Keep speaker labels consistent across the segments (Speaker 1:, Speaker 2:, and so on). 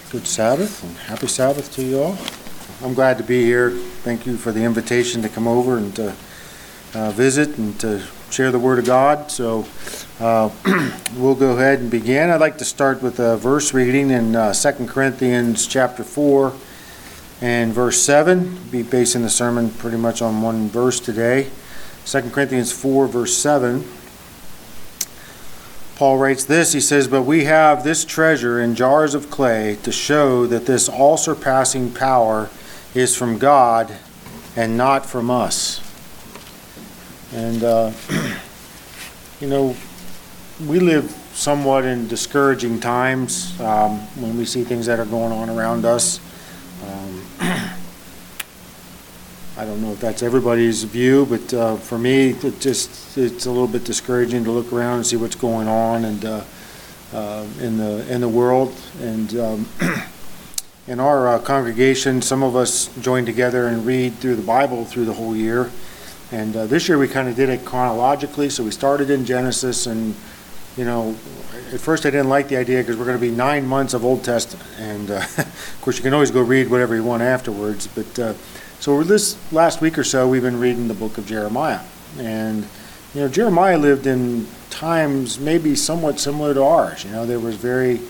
Speaker 1: Good Sabbath and happy Sabbath to you all. I'm glad to be here. Thank you for the invitation to come over and to visit and to share the Word of God. So we'll go ahead and begin. I'd like to start with a verse reading in 2 Corinthians chapter 4 and verse 7. I'll be basing the sermon pretty much on one verse today. 2 Corinthians 4 verse 7. Paul writes this, he says, "But we have this treasure in jars of clay to show that this all-surpassing power is from God and not from us." And, we live somewhat in discouraging times when we see things that are going on around us. I don't know if that's everybody's view, but for me, it's a little bit discouraging to look around and see what's going on and in the world. And in our congregation, some of us join together and read through the Bible through the whole year. And this year we kind of did it chronologically. So we started in Genesis, and at first I didn't like the idea because we're going to be 9 months of Old Testament, and of course you can always go read whatever you want afterwards. But so this last week or so, we've been reading the book of Jeremiah. And, Jeremiah lived in times maybe somewhat similar to ours. There was very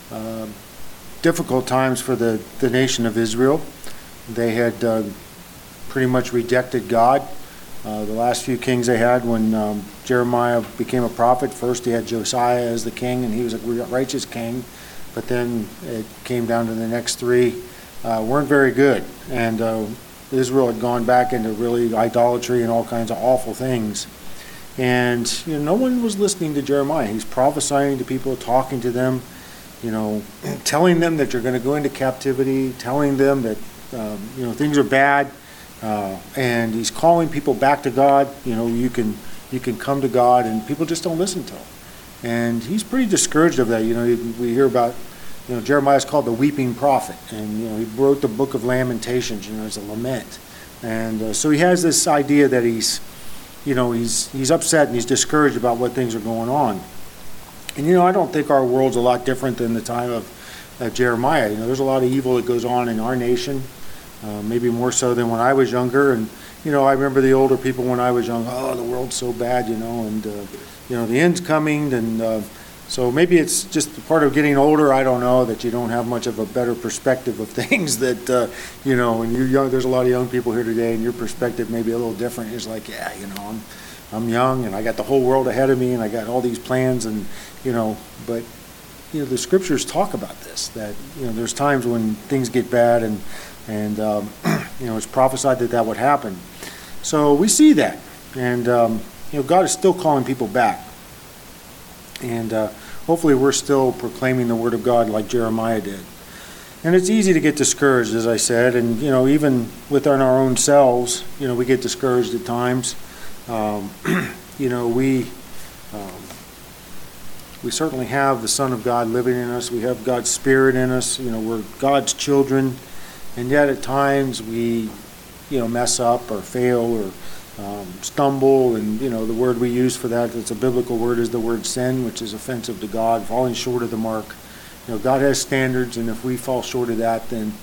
Speaker 1: difficult times for the nation of Israel. They had pretty much rejected God. The last few kings they had when Jeremiah became a prophet, first he had Josiah as the king, and he was a righteous king. But then it came down to the next three weren't very good. And Israel had gone back into really idolatry and all kinds of awful things. And no one was listening to Jeremiah. He's prophesying to people, talking to them, telling them that you're going to go into captivity, telling them that things are bad, and he's calling people back to God. You can come to God, and people just don't listen to him. And he's pretty discouraged of that. We hear about Jeremiah's called the weeping prophet, and he wrote the book of Lamentations, as a lament. And so he has this idea that he's upset and he's discouraged about what things are going on. And I don't think our world's a lot different than the time of Jeremiah. There's a lot of evil that goes on in our nation, maybe more so than when I was younger. And I remember the older people when I was young. Oh, the world's so bad, and the end's coming, and so maybe it's just part of getting older. I don't know, that you don't have much of a better perspective of things. That when you're young, there's a lot of young people here today, and your perspective may be a little different. It's like, I'm young, and I got the whole world ahead of me, and I got all these plans, and but the scriptures talk about this. That there's times when things get bad, and it's prophesied that would happen. So we see that, and God is still calling people back. And hopefully we're still proclaiming the Word of God like Jeremiah did. And it's easy to get discouraged, as I said, and even within our own selves, we get discouraged at times. We certainly have the Son of God living in us. We have God's Spirit in us. We're God's children, and yet at times we mess up or fail or stumble, and the word we use for that, it's a biblical word, is the word sin, which is offensive to God, falling short of the mark. God has standards, and if we fall short of that, then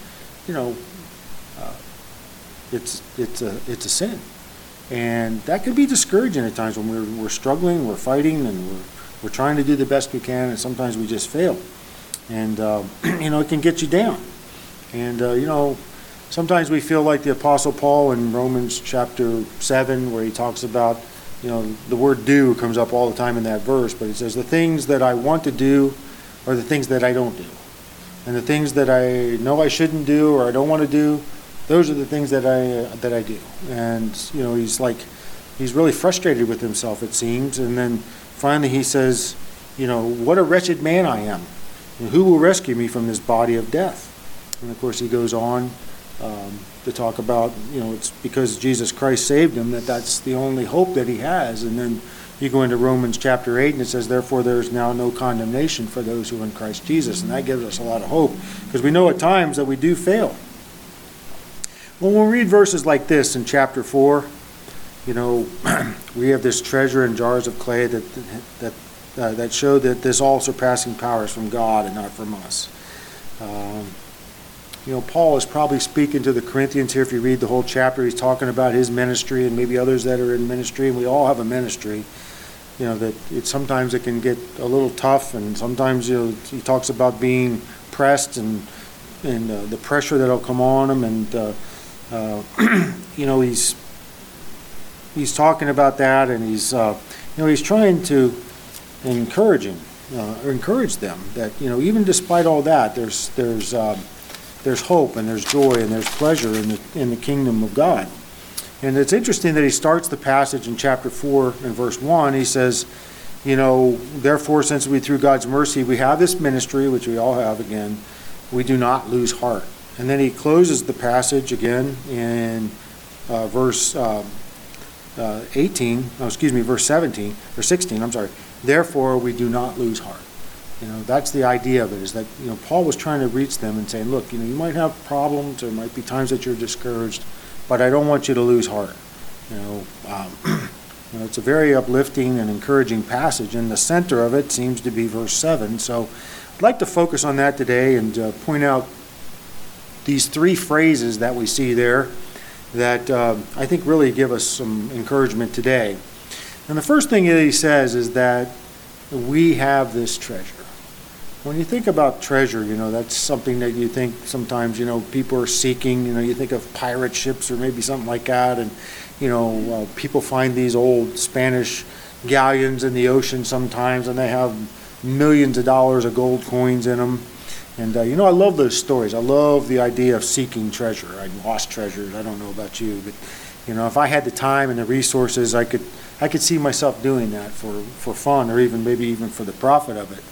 Speaker 1: it's a sin, and that can be discouraging at times when we're struggling, we're fighting, and we're trying to do the best we can, and sometimes we just fail, and it can get you down, and sometimes we feel like the Apostle Paul in Romans chapter 7, where he talks about, the word do comes up all the time in that verse, but it says, the things that I want to do are the things that I don't do. And the things that I know I shouldn't do or I don't want to do, those are the things that I do. And, he's really frustrated with himself, it seems. And then finally he says, what a wretched man I am. And who will rescue me from this body of death? And of course he goes on to talk about, it's because Jesus Christ saved him that's the only hope that he has. And then you go into Romans chapter 8, and it says, therefore there is now no condemnation for those who are in Christ Jesus. And that gives us a lot of hope, because we know at times that we do fail. Well, when we read verses like this in chapter 4, we have this treasure in jars of clay that show that this all-surpassing power is from God and not from us. Um, Paul is probably speaking to the Corinthians here. If you read the whole chapter, he's talking about his ministry and maybe others that are in ministry, and we all have a ministry. That sometimes it can get a little tough, and sometimes he talks about being pressed and the pressure that'll come on him, and he's talking about that, and he's trying to encourage them that even despite all that, there's hope and there's joy and there's pleasure in the kingdom of God. And it's interesting that he starts the passage in chapter 4 and verse 1. He says, therefore, since through God's mercy we have this ministry, which we all have again, we do not lose heart. And then he closes the passage again in verse 16, I'm sorry. Therefore, we do not lose heart. That's the idea of it, is that, Paul was trying to reach them and saying, look, you might have problems, there might be times that you're discouraged, but I don't want you to lose heart. It's a very uplifting and encouraging passage, and the center of it seems to be verse 7. So I'd like to focus on that today and point out these three phrases that we see there that I think really give us some encouragement today. And the first thing that he says is that we have this treasure. When you think about treasure, that's something that you think sometimes, people are seeking. You think of pirate ships or maybe something like that, and people find these old Spanish galleons in the ocean sometimes, and they have millions of dollars of gold coins in them. And I love those stories. I love the idea of seeking treasure. I lost treasures. I don't know about you, but if I had the time and the resources, I could see myself doing that for fun, or maybe even for the profit of it.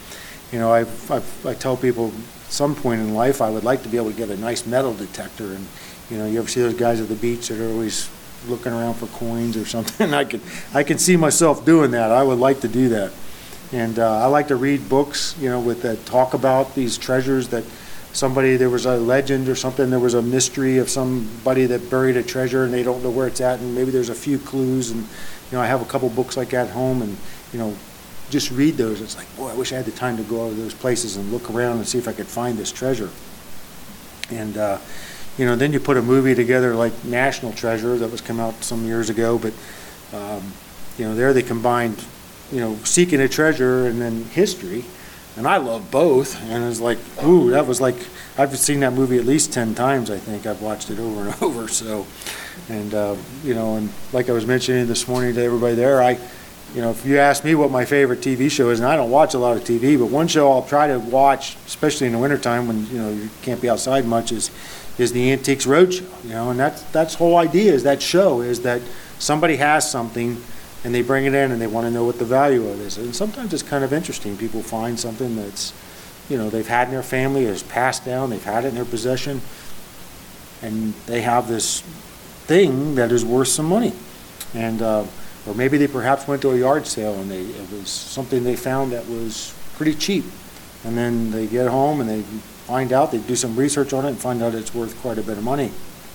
Speaker 1: I tell people at some point in life I would like to be able to get a nice metal detector, and you ever see those guys at the beach that are always looking around for coins or something? I could see myself doing that. I would like to do that. And I like to read books, that talk about these treasures, that there was a legend or something, there was a mystery of somebody that buried a treasure and they don't know where it's at, and maybe there's a few clues, and I have a couple books like that at home, and just read those. It's like, boy, I wish I had the time to go over those places and look around and see if I could find this treasure. And then you put a movie together like National Treasure that was come out some years ago, but there they combined seeking a treasure and then history, and I love both. And it's like, ooh, that was like, I've seen that movie at least 10 times. I think I've watched it over and over. So, and and like I was mentioning this morning to everybody there, if you ask me what my favorite TV show is, and I don't watch a lot of TV, but one show I'll try to watch, especially in the wintertime when you can't be outside much, is the Antiques Roadshow. And that's the whole idea, is that show is that somebody has something and they bring it in and they want to know what the value of it is. And sometimes it's kind of interesting. People find something that's they've had in their family, is passed down, they've had it in their possession, and they have this thing that is worth some money. And or maybe they perhaps went to a yard sale and it was something they found that was pretty cheap. And then they get home and they find out, they do some research on it and find out it's worth quite a bit of money.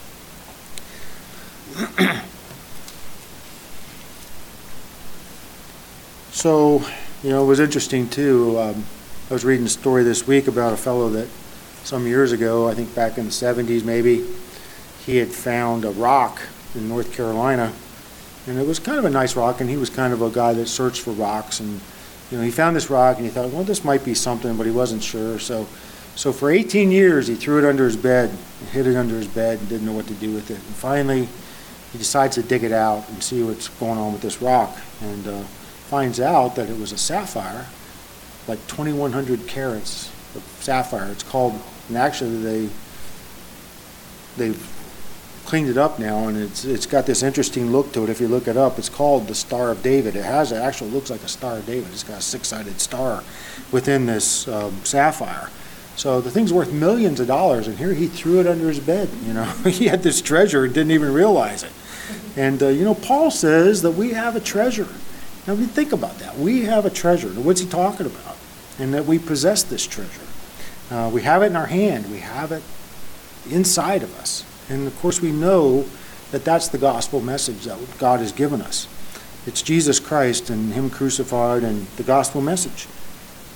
Speaker 1: So, it was interesting too. I was reading a story this week about a fellow that some years ago, I think back in the 70s maybe, he had found a rock in North Carolina. And it was kind of a nice rock, and he was kind of a guy that searched for rocks. And he found this rock, and he thought, well, this might be something, but he wasn't sure. So for 18 years, he threw it under his bed, and hid it under his bed, and didn't know what to do with it. And finally, he decides to dig it out and see what's going on with this rock, and finds out that it was a sapphire, like 2,100 carats of sapphire. It's called, and actually they've cleaned it up now, and it's got this interesting look to it. If you look it up, it's called the Star of David. It actually looks like a Star of David. It's got a six-sided star within this sapphire. So the thing's worth millions of dollars, and here he threw it under his bed. He had this treasure and didn't even realize it. And Paul says that we have a treasure. Now, we think about that. We have a treasure. What's he talking about? And that we possess this treasure. We have it in our hand. We have it inside of us. And of course, we know that that's the gospel message that God has given us. It's Jesus Christ and Him crucified and the gospel message.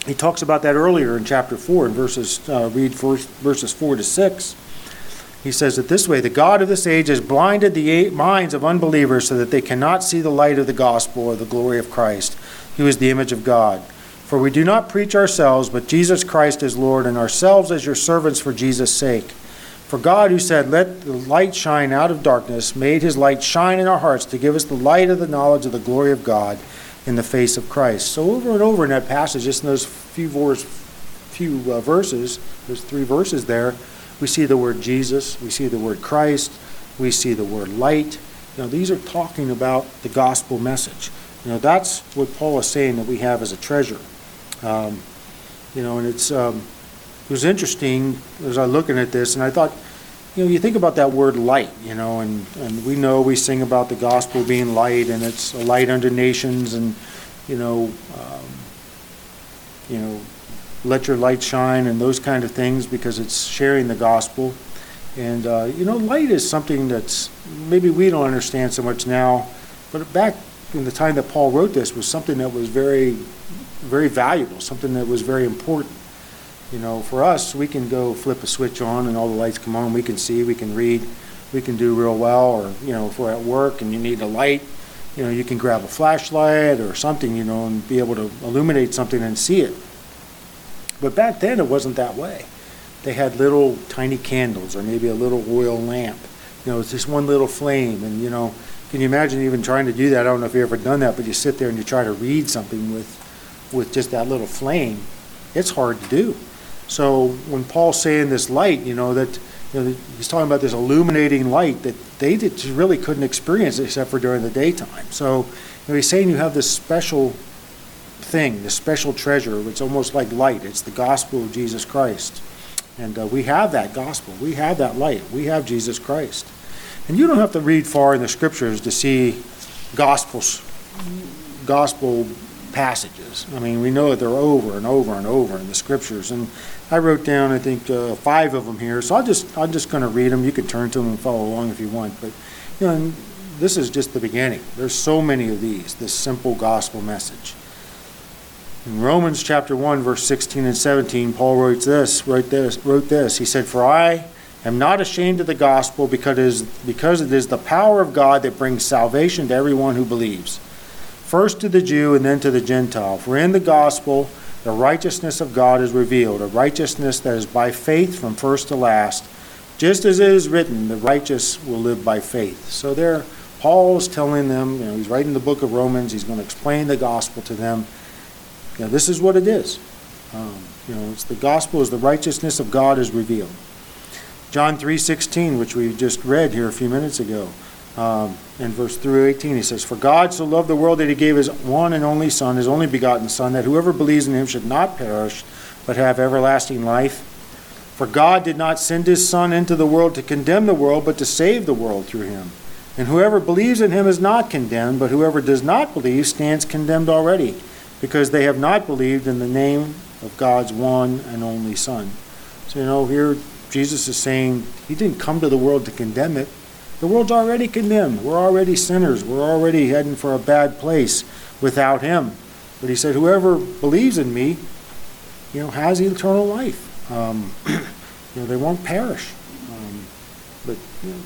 Speaker 1: He talks about that earlier in chapter 4, in verses 4 to 6. He says it this way: the God of this age has blinded the minds of unbelievers so that they cannot see the light of the gospel or the glory of Christ, who is the image of God. For we do not preach ourselves, but Jesus Christ as Lord, and ourselves as your servants for Jesus' sake. For God, who said, let the light shine out of darkness, made his light shine in our hearts to give us the light of the knowledge of the glory of God in the face of Christ. So over and over in that passage, just in those few verses, those 3 verses there, we see the word Jesus, we see the word Christ, we see the word light. These are talking about the gospel message. That's what Paul is saying that we have as a treasure. And it was interesting as I was looking at this, and I thought, you think about that word light, and we sing about the gospel being light, and it's a light unto nations, and, let your light shine, and those kind of things, because it's sharing the gospel. And, light is something that's maybe we don't understand so much now, but back in the time that Paul wrote this was something that was very, very valuable, something that was very important. For us, we can go flip a switch on and all the lights come on, we can see, we can read, we can do real well, or, if we're at work and you need a light, you can grab a flashlight or something, and be able to illuminate something and see it. But back then it wasn't that way. They had little tiny candles or maybe a little oil lamp. It's just one little flame, and, can you imagine even trying to do that? I don't know if you've ever done that, but you sit there and you try to read something with just that little flame. It's hard to do. So when Paul's saying this light, that he's talking about this illuminating light that they really couldn't experience except for during the daytime. So he's saying you have this special thing, this special treasure. It's almost like light. It's the gospel of Jesus Christ. And we have that gospel. We have that light. We have Jesus Christ. And you don't have to read far in the scriptures to see gospel passages. I mean, we know that they're over and over and over in the scriptures. And I wrote down, I think, 5 of them here. So I'm just going to read them. You can turn to them and follow along if you want. But, this is just the beginning. There's so many of these, this simple gospel message. In Romans chapter 1, verse 16 and 17, Paul wrote this. He said, for I am not ashamed of the gospel because it is the power of God that brings salvation to everyone who believes. First to the Jew and then to the Gentile. For in the gospel, the righteousness of God is revealed, a righteousness that is by faith from first to last. Just as it is written, the righteous will live by faith. So there, Paul's telling them, he's writing the book of Romans, he's going to explain the gospel to them. This is what it is. It's the gospel is the righteousness of God is revealed. John 3:16, which we just read here a few minutes ago, in verse 3:18, he says, for God so loved the world that he gave his one and only Son, his only begotten Son, that whoever believes in him should not perish, but have everlasting life. For God did not send his Son into the world to condemn the world, but to save the world through him. And whoever believes in him is not condemned, but whoever does not believe stands condemned already, because they have not believed in the name of God's one and only Son. So, here Jesus is saying he didn't come to the world to condemn it. The world's already condemned. We're already sinners. We're already heading for a bad place without him. But he said, whoever believes in me, has eternal life. They won't perish. But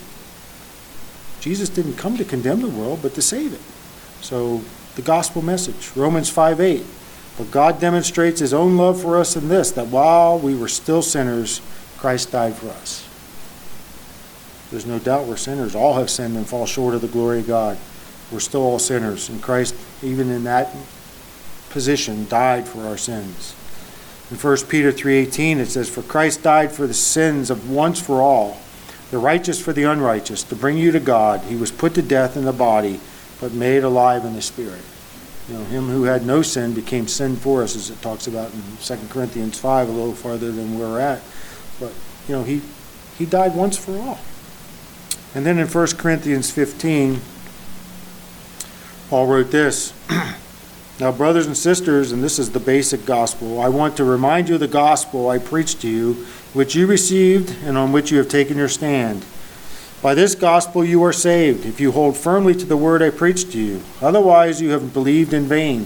Speaker 1: Jesus didn't come to condemn the world, but to save it. So the gospel message, Romans 5:8. But God demonstrates his own love for us in this, that while we were still sinners, Christ died for us. There's no doubt we're sinners. All have sinned and fall short of the glory of God. We're still all sinners. And Christ, even in that position, died for our sins. In 1 Peter 3:18, it says, for Christ died for the sins of once for all, the righteous for the unrighteous, to bring you to God. He was put to death in the body, but made alive in the spirit. Him who had no sin became sin for us, as it talks about in 2 Corinthians 5, a little farther than where we're at. But, he died once for all. And then in 1 Corinthians 15, Paul wrote this. Now, brothers and sisters, and this is the basic gospel, I want to remind you of the gospel I preached to you, which you received and on which you have taken your stand. By this gospel you are saved, if you hold firmly to the word I preached to you. Otherwise you have believed in vain.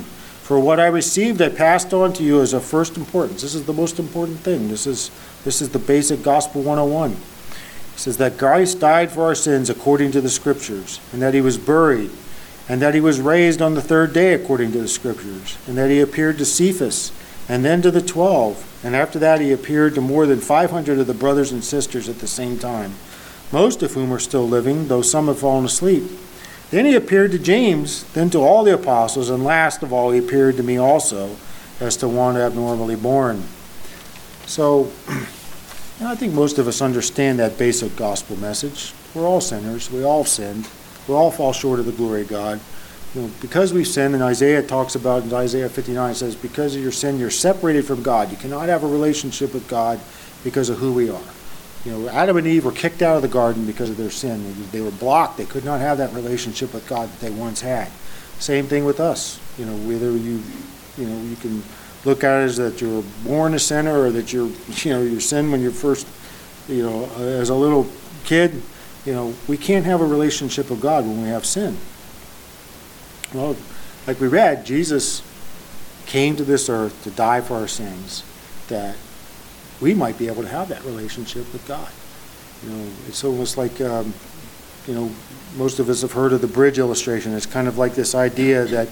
Speaker 1: For what I received, I passed on to you as of first importance. This is the most important thing. This is the basic Gospel 101. It says that Christ died for our sins according to the Scriptures, and that he was buried, and that he was raised on the third day according to the Scriptures, and that he appeared to Cephas, and then to the 12. And after that he appeared to more than 500 of the brothers and sisters at the same time, most of whom are still living, though some have fallen asleep. Then he appeared to James, then to all the apostles, and last of all he appeared to me also, as to one abnormally born. So, I think most of us understand that basic gospel message. We're all sinners. We all sinned. We all fall short of the glory of God. Because we've sinned, and Isaiah talks about, in Isaiah 59, says, because of your sin, you're separated from God. You cannot have a relationship with God because of who we are. Adam and Eve were kicked out of the garden because of their sin. They were blocked. They could not have that relationship with God that they once had. Same thing with us. Whether you can look at it as that you were born a sinner, or that you sinned when you're first, as a little kid. We can't have a relationship with God when we have sin. Well, like we read, Jesus came to this earth to die for our sins, that we might be able to have that relationship with God. It's almost like, most of us have heard of the bridge illustration. It's kind of like this idea that,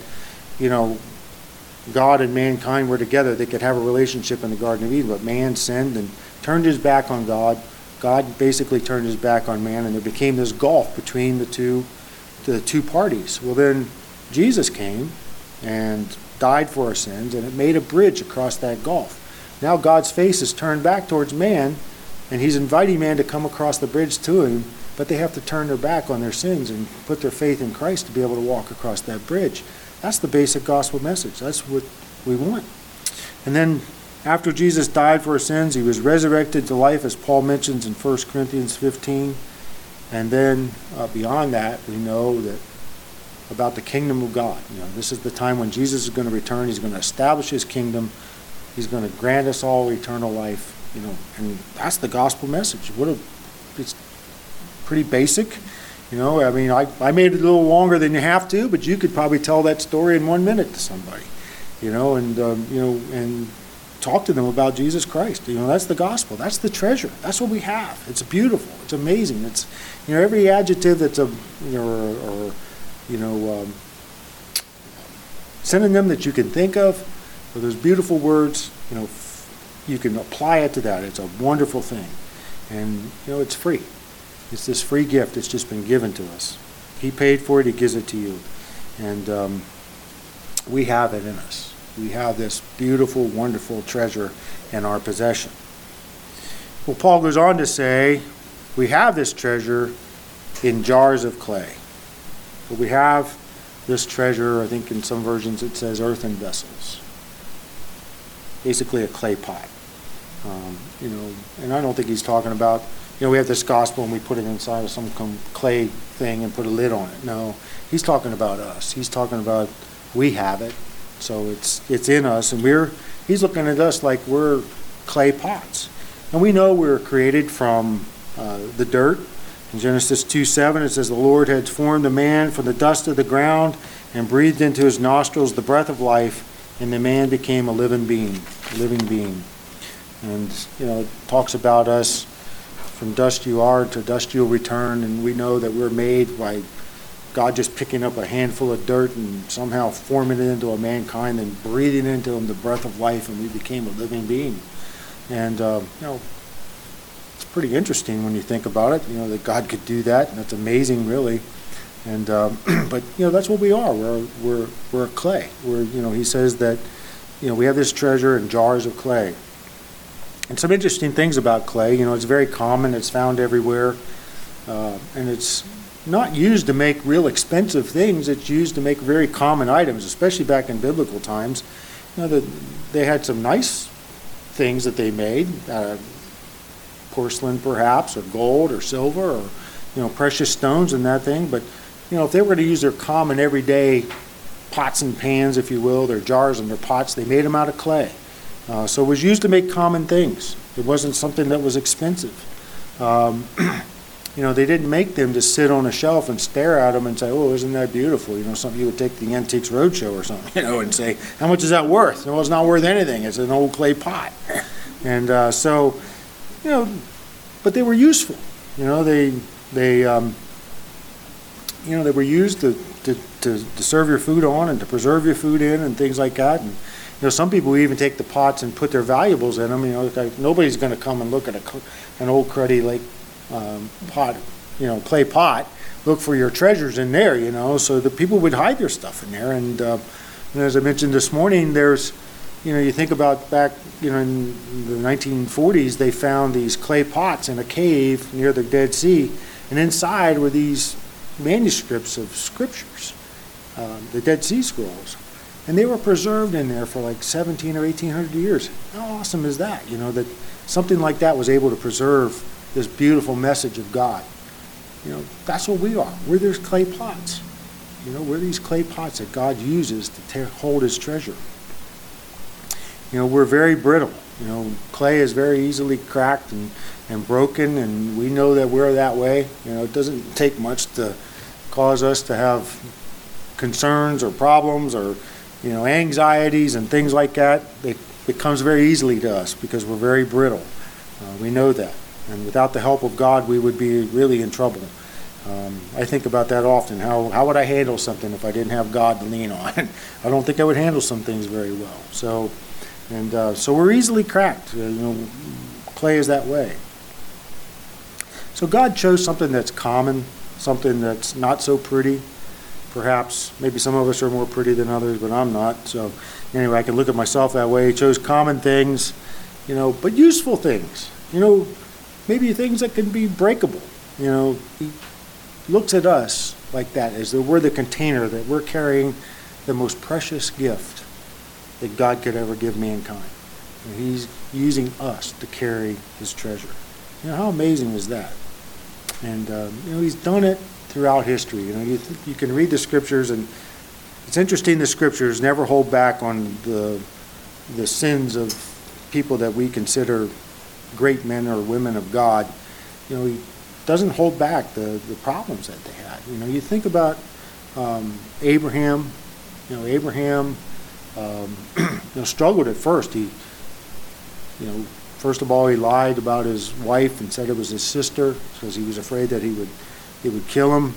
Speaker 1: God and mankind were together. They could have a relationship in the Garden of Eden, but man sinned and turned his back on God. God basically turned his back on man, and there became this gulf between the two parties. Well, then Jesus came and died for our sins, and it made a bridge across that gulf. Now God's face is turned back towards man, and he's inviting man to come across the bridge to him, but they have to turn their back on their sins and put their faith in Christ to be able to walk across that bridge. That's the basic gospel message. That's what we want. And then after Jesus died for our sins, he was resurrected to life, as Paul mentions in 1 Corinthians 15. And then beyond that, we know that about the kingdom of God. This is the time when Jesus is going to return. He's going to establish his kingdom. He's going to grant us all eternal life. And that's the gospel message. It's pretty basic. I made it a little longer than you have to, but you could probably tell that story in 1 minute to somebody. And talk to them about Jesus Christ. That's the gospel. That's the treasure. That's what we have. It's beautiful. It's amazing. It's every adjective that's synonym that you can think of, or those beautiful words, you can apply it to that. It's a wonderful thing. And, it's free. It's this free gift that's just been given to us. He paid for it. He gives it to you. And we have it in us. We have this beautiful, wonderful treasure in our possession. Well, Paul goes on to say, we have this treasure in jars of clay. But we have this treasure, I think in some versions it says earthen vessels. Basically a clay pot. And I don't think he's talking about, we have this gospel and we put it inside of some clay thing and put a lid on it. No, he's talking about us. He's talking about we have it. So it's in us, and he's looking at us like we're clay pots. And we know we're created from the dirt. In Genesis 2:7 it says, the Lord had formed the man from the dust of the ground and breathed into his nostrils the breath of life, and the man became a living being. And, it talks about us, from dust you are, to dust you'll return, and we know that we're made by God just picking up a handful of dirt and somehow forming it into a mankind and breathing into him the breath of life, and we became a living being. And, it's pretty interesting when you think about it, that God could do that, and that's amazing, really. And but that's what we are. We're clay. He says that we have this treasure in jars of clay. And some interesting things about clay. It's very common. It's found everywhere, and it's not used to make real expensive things. It's used to make very common items, especially back in biblical times. They had some nice things that they made, porcelain perhaps, or gold or silver, or precious stones and that thing. But if they were to use their common everyday pots and pans, if you will, their jars and their pots, they made them out of clay. So it was used to make common things. It wasn't something that was expensive. they didn't make them to sit on a shelf and stare at them and say, oh, isn't that beautiful? Something you would take to the Antiques Roadshow or something, and say, how much is that worth? Well, it's not worth anything. It's an old clay pot. And but they were useful. They were used to serve your food on and to preserve your food in and things like that. And some people even take the pots and put their valuables in them. Nobody's going to come and look at an old cruddy lake pot, clay pot, look for your treasures in there. So the people would hide their stuff in there. And as I mentioned this morning, there's, you think about back, in the 1940s, they found these clay pots in a cave near the Dead Sea, and inside were these manuscripts of scriptures, the Dead Sea Scrolls. And they were preserved in there for like 17 or 1800 years. How awesome is that? That something like that was able to preserve this beautiful message of God. That's what we are. We're these clay pots. We're these clay pots that God uses to hold his treasure. We're very brittle. Clay is very easily cracked and broken, and we know that we're that way. It doesn't take much to cause us to have concerns or problems or anxieties and things like that. It comes very easily to us because we're very brittle. We know that. And without the help of God, we would be really in trouble. I think about that often. How would I handle something if I didn't have God to lean on? I don't think I would handle some things very well. So we're easily cracked. Clay is that way. So God chose something that's common, something that's not so pretty. Perhaps, maybe some of us are more pretty than others, but I'm not. So anyway, I can look at myself that way. He chose common things, but useful things. Maybe things that can be breakable. He looks at us like that, as though we're the container, that we're carrying the most precious gift that God could ever give mankind. And he's using us to carry his treasure. How amazing is that? And he's done it throughout history. You can read the scriptures, and it's interesting. The scriptures never hold back on the sins of people that we consider great men or women of God. He doesn't hold back the problems that they had. You think about Abraham. Abraham struggled at first. He first of all, he lied about his wife and said it was his sister because he was afraid that he would kill him.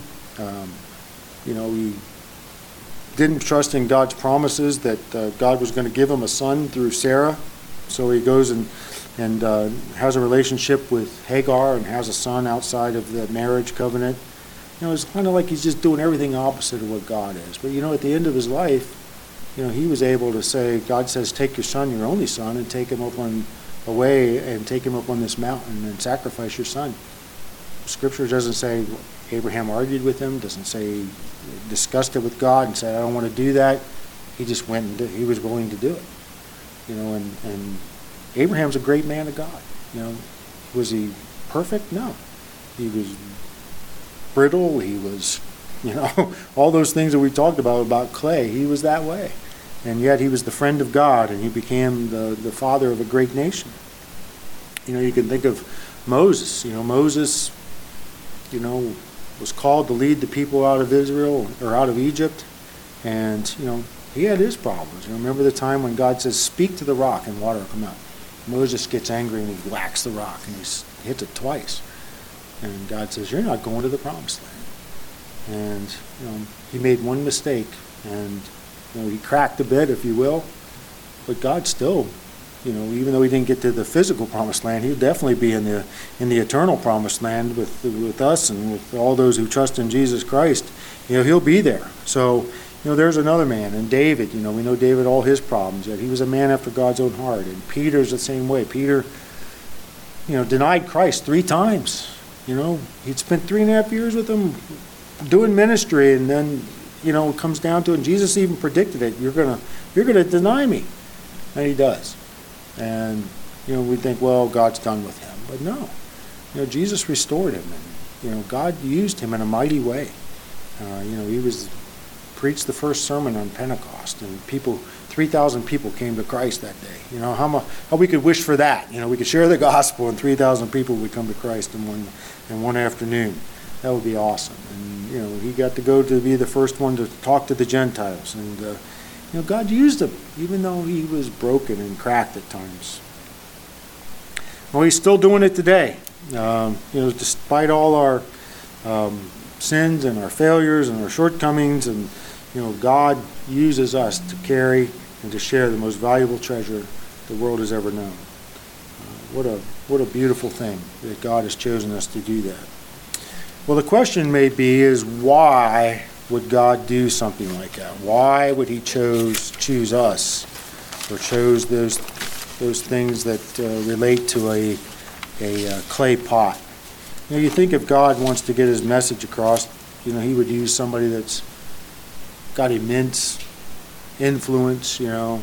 Speaker 1: He didn't trust in God's promises that God was going to give him a son through Sarah. So he goes and has a relationship with Hagar and has a son outside of the marriage covenant. It's kind of like he's just doing everything opposite of what God is. But at the end of his life, he was able to say, God says, take your son, your only son, and take him away and take him up on this mountain and sacrifice your son. Scripture doesn't say Abraham argued with him, doesn't say he discussed it with God and said, I don't want to do that. He just went and he was willing to do it. And Abraham's a great man of God. Was he perfect? No. He was brittle. He was, all those things that we talked about clay. He was that way. And yet he was the friend of God, and he became the father of a great nation. You can think of Moses. Moses, was called to lead the people out of Israel or out of Egypt. And, he had his problems. Remember the time when God says, speak to the rock and water will come out. Moses gets angry and he whacks the rock and he hits it twice. And God says, you're not going to the promised land. And, he made one mistake and, he cracked a bit, if you will. But God still, even though he didn't get to the physical promised land, he'll definitely be in the eternal promised land with us and with all those who trust in Jesus Christ. He'll be there. So, there's another man, and David. We know David, all his problems, yet he was a man after God's own heart. And Peter's the same way. Peter, denied Christ 3 times. He'd spent 3.5 years with him doing ministry, and then, it comes down to it. And Jesus even predicted it. You're gonna deny me, and he does. And we think, well, God's done with him, but no. Jesus restored him, and God used him in a mighty way. He preached the first sermon on Pentecost, and 3,000 people came to Christ that day. You know, how we could wish for that. You know, we could share the gospel and 3,000 people would come to Christ in one afternoon. That would be awesome. And, you know, he got to go to be the first one to talk to the Gentiles. And, you know, God used him, even though he was broken and cracked at times. Well, he's still doing it today. You know, despite all our sins and our failures and our shortcomings, and you know, God uses us to carry and to share the most valuable treasure the world has ever known. What a beautiful thing that God has chosen us to do that. Well, the question may be is why would God do something like that? Why would he choose us, or chose those things that relate to a clay pot? You know, you think if God wants to get his message across, you know, he would use somebody that's got immense influence, you know,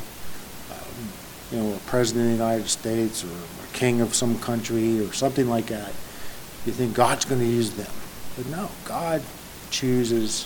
Speaker 1: a president of the United States or a king of some country or something like that. You think God's going to use them. But no, God chooses,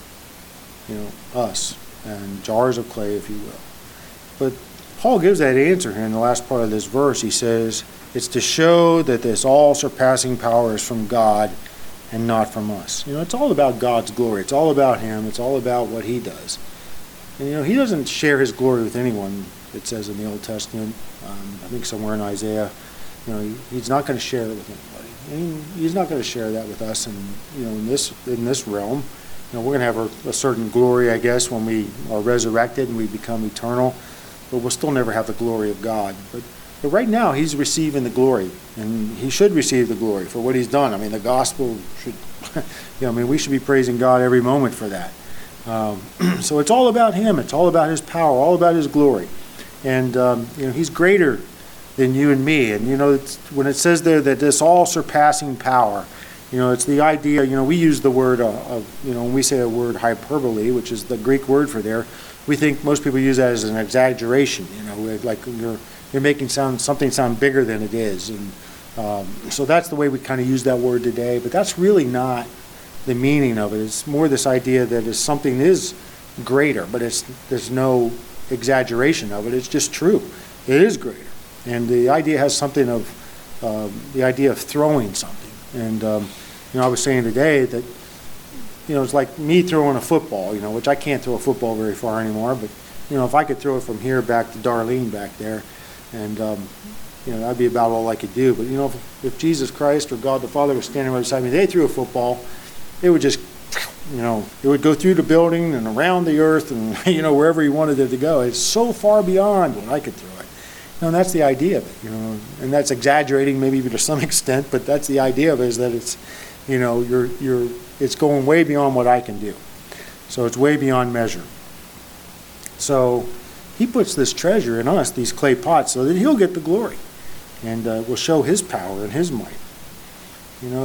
Speaker 1: you know, us and jars of clay, if you will. But Paul gives that answer here in the last part of this verse. He says, it's to show that this all-surpassing power is from God and not from us. You know, it's all about God's glory. It's all about him. It's all about what he does. And, you know, he doesn't share his glory with anyone, it says in the Old Testament. I think somewhere in Isaiah, you know, he's not going to share it with anybody. And he's not going to share that with us. And, you know, in this realm, you know, we're going to have a certain glory, I guess, when we are resurrected and we become eternal. But we'll still never have the glory of God. But right now, he's receiving the glory, and he should receive the glory for what he's done. I mean, the gospel should, you know, I mean, we should be praising God every moment for that. So it's all about him. It's all about his power, all about his glory. And, you know, he's greater than you and me. And, you know, when it says there that this all-surpassing power, you know, it's the idea, you know, we use the word, you know, when we say the word hyperbole, which is the Greek word for there, we think most people use that as an exaggeration, you know, like you're making something sound bigger than it is. And so that's the way we kind of use that word today. But that's really not the meaning of it. It's more this idea that something is greater, but there's no exaggeration of it. It's just true. It is greater. And the idea has something of the idea of throwing something. And, you know, I was saying today that, you know, it's like me throwing a football, you know, which I can't throw a football very far anymore. But, you know, if I could throw it from here back to Darlene back there, and, you know, that'd be about all I could do. But, you know, if Jesus Christ or God the Father was standing right beside me, they threw a football, it would just, you know, it would go through the building and around the earth and, you know, wherever he wanted it to go. It's so far beyond what I could throw it. You know, and that's the idea of it, you know. And that's exaggerating maybe to some extent, but that's the idea of it, is that it's, you know, it's going way beyond what I can do. So it's way beyond measure. So he puts this treasure in us, these clay pots, so that he'll get the glory and will show his power and his might. You know,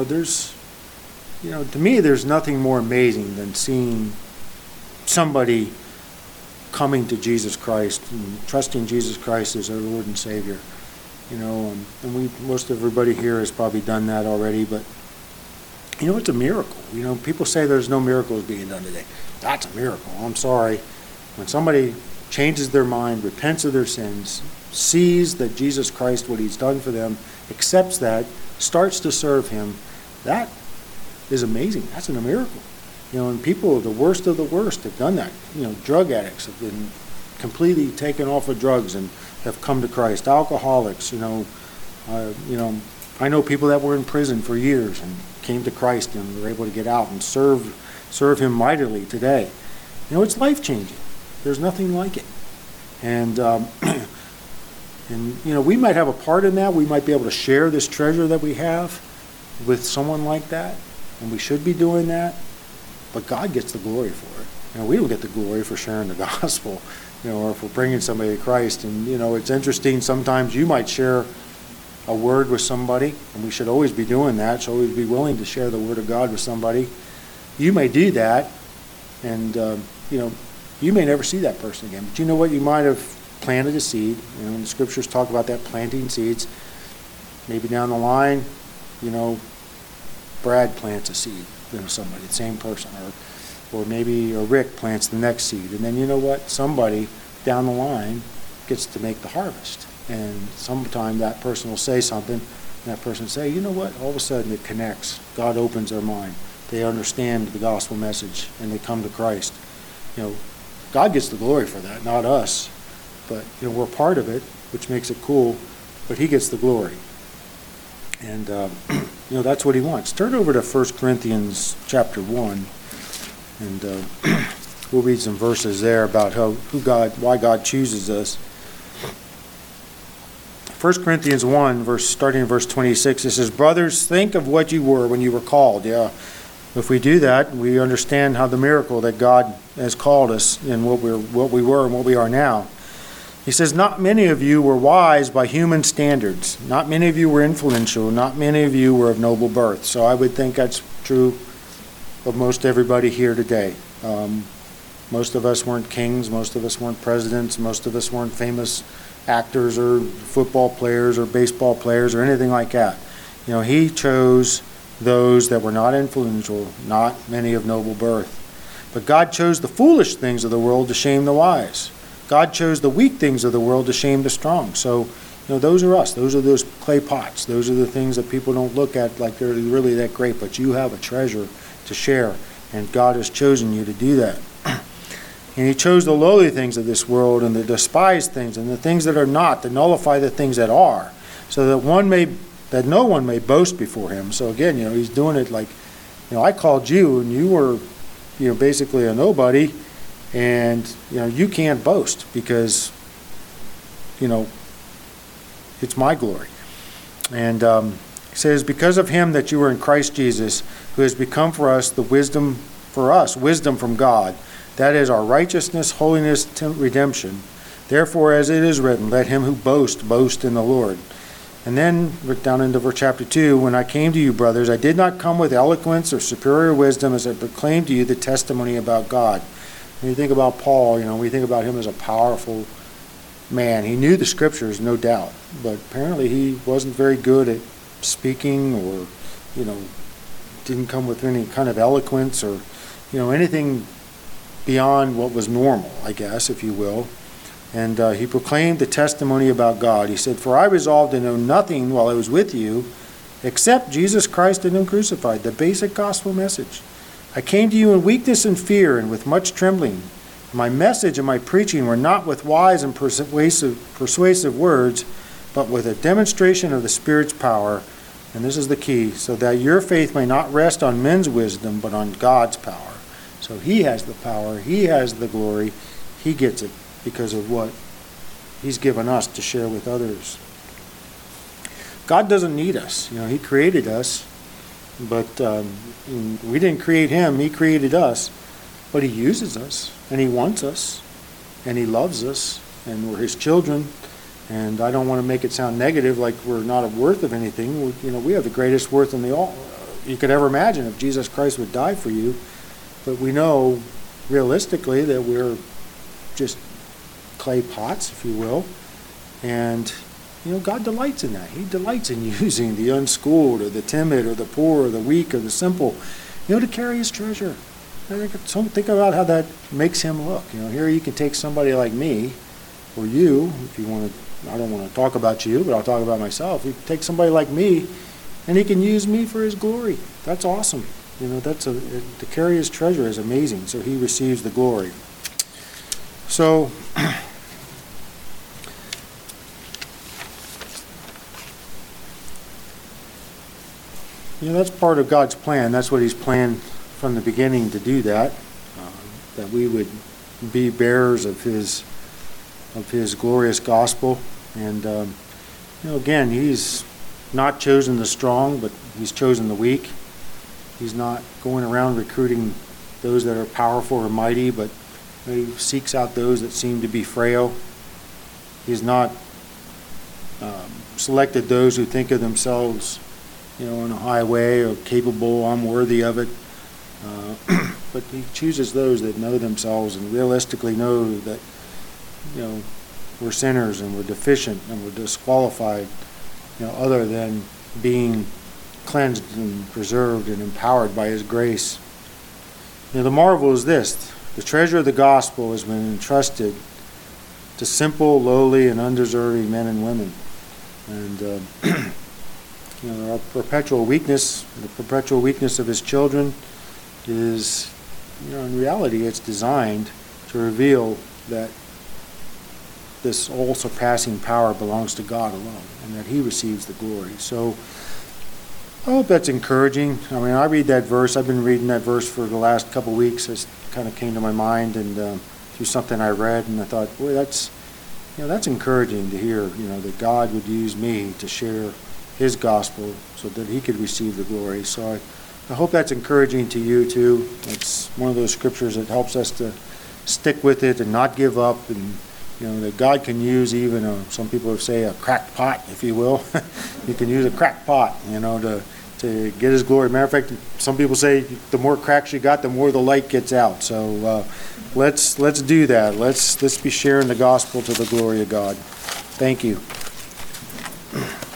Speaker 1: to me, there's nothing more amazing than seeing somebody coming to Jesus Christ and trusting Jesus Christ as their Lord and Savior. You know, and most everybody here has probably done that already, but you know, it's a miracle. You know, people say there's no miracles being done today. That's a miracle. I'm sorry. When somebody changes their mind, repents of their sins, sees that Jesus Christ, what he's done for them, accepts that, starts to serve him, that is amazing. That's a miracle. You know, and people, the worst of the worst, have done that. You know, drug addicts have been completely taken off of drugs and have come to Christ. Alcoholics, you know, I know people that were in prison for years and came to Christ and were able to get out and serve him mightily today. You know, it's life-changing. There's nothing like it. And, and, you know, we might have a part in that. We might be able to share this treasure that we have with someone like that, and we should be doing that. But God gets the glory for it. You know, we don't get the glory for sharing the gospel, you know, or for bringing somebody to Christ. And, you know, it's interesting. Sometimes you might share a word with somebody, and we should always be doing that. Should always be willing to share the word of God with somebody. You may do that, and, you know, you may never see that person again. But you know what? You might have planted a seed. You know, and the scriptures talk about that, planting seeds. Maybe down the line, you know, Brad plants a seed, you know, somebody, the same person, or maybe Rick plants the next seed, and then you know what? Somebody down the line gets to make the harvest. And sometime that person will say something, and that person will say, you know what, all of a sudden it connects. God opens their mind. They understand the gospel message, and they come to Christ. God gets the glory for that, not us. But, we're part of it, which makes it cool, but he gets the glory. And, that's what he wants. Turn over to 1 Corinthians chapter 1, and we'll read some verses there about why God chooses us. 1 Corinthians 1, starting in verse 26, it says, brothers, think of what you were when you were called. Yeah. If we do that, we understand how the miracle that God has called us and what we were and what we are now. He says, not many of you were wise by human standards. Not many of you were influential. Not many of you were of noble birth. So I would think that's true of most everybody here today. Most of us weren't kings. Most of us weren't presidents. Most of us weren't famous actors or football players or baseball players or anything like that. He chose those that were not influential, not many of noble birth. But God chose the foolish things of the world to shame the wise. God chose the weak things of the world to shame the strong. So, those are us. Those are those clay pots. Those are the things that people don't look at like they're really that great. But you have a treasure to share, and God has chosen you to do that. And he chose the lowly things of this world and the despised things and the things that are not to nullify the things that are, so that no one may boast before him. So again, he's doing it like, I called you and you were, basically a nobody, and you can't boast because, it's my glory. And he says, because of him that you are in Christ Jesus, who has become for us wisdom from God. That is our righteousness, holiness, redemption. Therefore, as it is written, let him who boasts, boast in the Lord. And then, down into verse chapter 2, when I came to you, brothers, I did not come with eloquence or superior wisdom as I proclaimed to you the testimony about God. When you think about Paul, we think about him as a powerful man. He knew the scriptures, no doubt, but apparently he wasn't very good at speaking or, didn't come with any kind of eloquence or, anything beyond what was normal, I guess, if you will. And he proclaimed the testimony about God. He said, for I resolved to know nothing while I was with you except Jesus Christ and him crucified, the basic gospel message. I came to you in weakness and fear and with much trembling. My message and my preaching were not with wise and persuasive words, but with a demonstration of the Spirit's power. And this is the key, so that your faith may not rest on men's wisdom, but on God's power. So he has the power, he has the glory, he gets it because of what he's given us to share with others. God doesn't need us. He created us, but we didn't create him, he created us. But he uses us, and he wants us, and he loves us, and we're his children. And I don't want to make it sound negative, like we're not of worth of anything. We have the greatest worth in you could ever imagine if Jesus Christ would die for you. But we know realistically that we're just clay pots, if you will. And, God delights in that. He delights in using the unschooled or the timid or the poor or the weak or the simple, to carry his treasure. Think about how that makes him look. Here you can take somebody like me or you, if you want to, I don't want to talk about you, but I'll talk about myself. You can take somebody like me and he can use me for his glory. That's awesome. To carry his treasure is amazing. So he receives the glory. So, that's part of God's plan. That's what he's planned from the beginning to do that. That we would be bearers of his glorious gospel. And, again, he's not chosen the strong, but he's chosen the weak. He's not going around recruiting those that are powerful or mighty, but he seeks out those that seem to be frail. He's not selected those who think of themselves, on a high way or capable, I'm worthy of it. But he chooses those that know themselves and realistically know that, we're sinners and we're deficient and we're disqualified, other than being cleansed and preserved and empowered by his grace. The marvel is this: the treasure of the gospel has been entrusted to simple, lowly, and undeserving men and women. And our perpetual weakness, the perpetual weakness of his children is, in reality, it's designed to reveal that this all-surpassing power belongs to God alone, and that he receives the glory. So I hope that's encouraging. I mean, I read that verse. I've been reading that verse for the last couple of weeks. It kind of came to my mind and through something I read, and I thought, boy, that's encouraging to hear, that God would use me to share his gospel so that he could receive the glory. So I hope that's encouraging to you too. It's one of those scriptures that helps us to stick with it and not give up, and that God can use even some people would say a cracked pot, if you will. You can use a cracked pot, to get his glory. Matter of fact, some people say the more cracks you got, the more the light gets out. So let's do that. Let's be sharing the gospel to the glory of God. Thank you.